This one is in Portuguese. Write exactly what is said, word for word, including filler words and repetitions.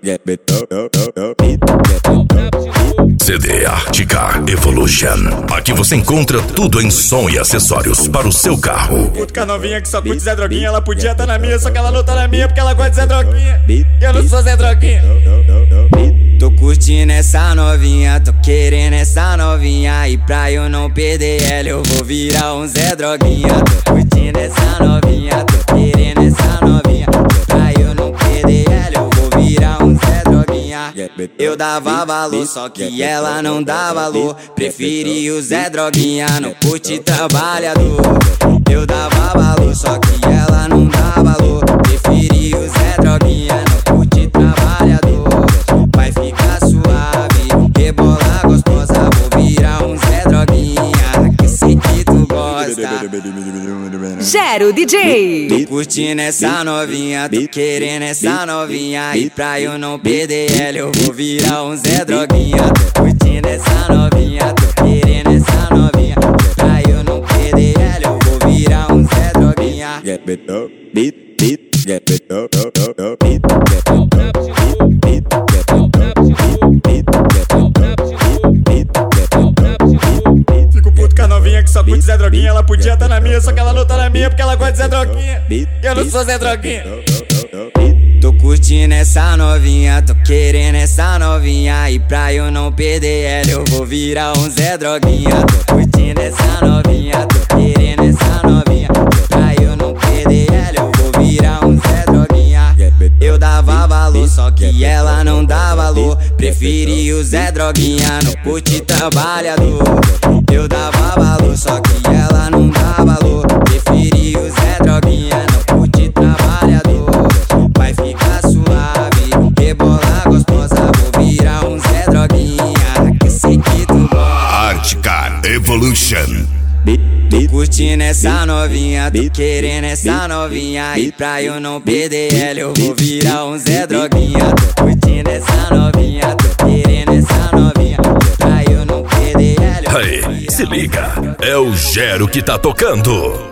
C D Arctic Evolution. Aqui você encontra tudo em som e acessórios para o seu carro. Puto com a novinha que só curte Zé Droguinha. Ela podia tá na minha, só que ela não tá na minha porque ela gosta de Zé Droguinha. Eu não sou Zé Droguinha. Tô curtindo essa novinha, tô querendo essa novinha. E pra eu não perder ela eu vou virar um Zé Droguinha. Tô curtindo essa novinha, tô querendo essa novinha. Pra eu não perder ela eu vou virar um Zé Droguinha. Eu dava valor, só que ela não dá valor. Preferi o Zé Droguinha, não curte trabalhador. Eu dava valor, só que ela não dá valor. Preferi o Zé Droguinha, não curte trabalhador. Vai ficar suave, rebolar gostosa. Vou virar um Zé Droguinha, que sei que tu gosta. Gero D J. Tô curtindo essa novinha, tô querendo essa novinha. E pra eu não perder ela eu vou virar um Zé Droguinha. Tô curtindo essa novinha, tô querendo essa novinha. Pra eu não perder ela eu vou virar um Zé Droguinha. Fico puto com a novinha que só curte Zé Droguinha. Ela podia tá na minha, só que ela não tá na minha porque ela gosta de Zé Droguinha. Eu não sou Zé Droguinha. Tô curtindo essa novinha, tô querendo essa novinha. E pra eu não perder ela eu vou virar um Zé Droguinha. Tô curtindo essa novinha, tô querendo essa novinha. Pra eu não perder ela eu vou virar um Zé Droguinha. Eu dava valor, só que ela não dá valor. Preferi o Zé Droguinha, não curte trabalhador. Eu dava valor, só que ela não dá valor. Preferi o Zé Droguinha, não curte trabalhador. Vai ficar suave, rebolar gostosa. Vou virar um Zé Droguinha, que sei que tu gosta. Arctic Evolution. Tô curtindo essa novinha, tô querendo essa novinha. E pra eu não perder ela eu vou virar um Zé Droguinha. Tô curtindo essa novinha, tô querendo essa novinha. Pra eu não perder ela eu vou Hey, virar se um liga, Zé Droguinha. é o Gero que tá tocando.